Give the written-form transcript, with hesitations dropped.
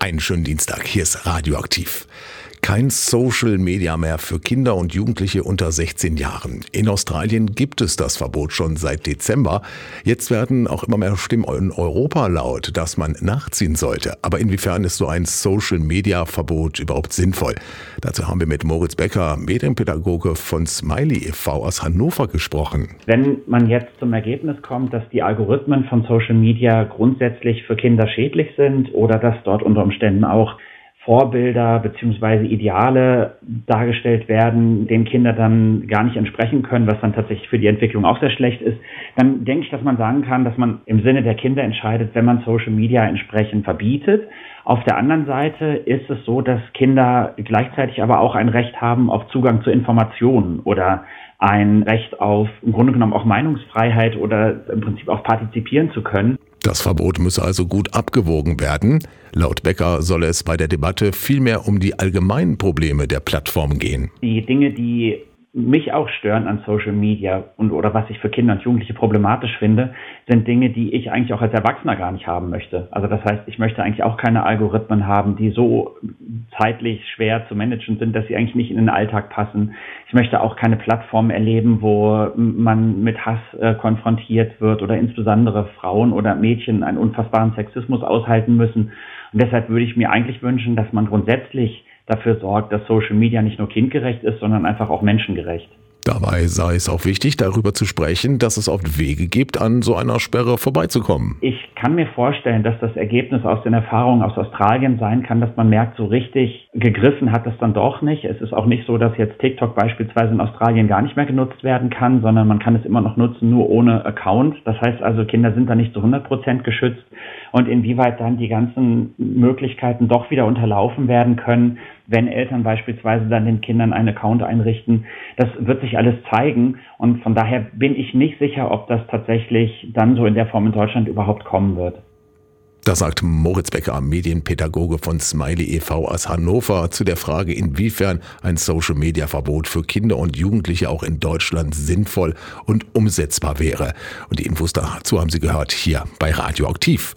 Einen schönen Dienstag, hier ist Radioaktiv. Kein Social Media mehr für Kinder und Jugendliche unter 16 Jahren. In Australien gibt es das Verbot schon seit Dezember. Jetzt werden auch immer mehr Stimmen in Europa laut, dass man nachziehen sollte. Aber inwiefern ist so ein Social Media Verbot überhaupt sinnvoll? Dazu haben wir mit Moritz Becker, Medienpädagoge von Smiley e.V. aus Hannover gesprochen. Wenn man jetzt zum Ergebnis kommt, dass die Algorithmen von Social Media grundsätzlich für Kinder schädlich sind oder dass dort unter Umständen auch Vorbilder bzw. Ideale dargestellt werden, denen Kinder dann gar nicht entsprechen können, was dann tatsächlich für die Entwicklung auch sehr schlecht ist, dann denke ich, dass man sagen kann, dass man im Sinne der Kinder entscheidet, wenn man Social Media entsprechend verbietet. Auf der anderen Seite ist es so, dass Kinder gleichzeitig aber auch ein Recht haben auf Zugang zu Informationen oder ein Recht auf im Grunde genommen auch Meinungsfreiheit oder im Prinzip auch partizipieren zu können. Das Verbot müsse also gut abgewogen werden. Laut Becker solle es bei der Debatte vielmehr um die allgemeinen Probleme der Plattform gehen. Die Dinge, die mich auch stören an Social Media oder was ich für Kinder und Jugendliche problematisch finde, sind Dinge, die ich eigentlich auch als Erwachsener gar nicht haben möchte. Also das heißt, ich möchte eigentlich auch keine Algorithmen haben, die so zeitlich schwer zu managen sind, dass sie eigentlich nicht in den Alltag passen. Ich möchte auch keine Plattform erleben, wo man mit Hass konfrontiert wird oder insbesondere Frauen oder Mädchen einen unfassbaren Sexismus aushalten müssen. Und deshalb würde ich mir eigentlich wünschen, dass man grundsätzlich dafür sorgt, dass Social Media nicht nur kindgerecht ist, sondern einfach auch menschengerecht. Dabei sei es auch wichtig, darüber zu sprechen, dass es oft Wege gibt, an so einer Sperre vorbeizukommen. Ich kann mir vorstellen, dass das Ergebnis aus den Erfahrungen aus Australien sein kann, dass man merkt, so richtig gegriffen hat es dann doch nicht. Es ist auch nicht so, dass jetzt TikTok beispielsweise in Australien gar nicht mehr genutzt werden kann, sondern man kann es immer noch nutzen, nur ohne Account. Das heißt also, Kinder sind da nicht zu 100% geschützt. Und inwieweit dann die ganzen Möglichkeiten doch wieder unterlaufen werden können, wenn Eltern beispielsweise dann den Kindern einen Account einrichten, das wird sich alles zeigen. Und von daher bin ich nicht sicher, ob das tatsächlich dann so in der Form in Deutschland überhaupt kommen wird. Das sagt Moritz Becker, Medienpädagoge von Smiley e.V. aus Hannover, zu der Frage, inwiefern ein Social-Media-Verbot für Kinder und Jugendliche auch in Deutschland sinnvoll und umsetzbar wäre. Und die Infos dazu haben Sie gehört hier bei Radioaktiv.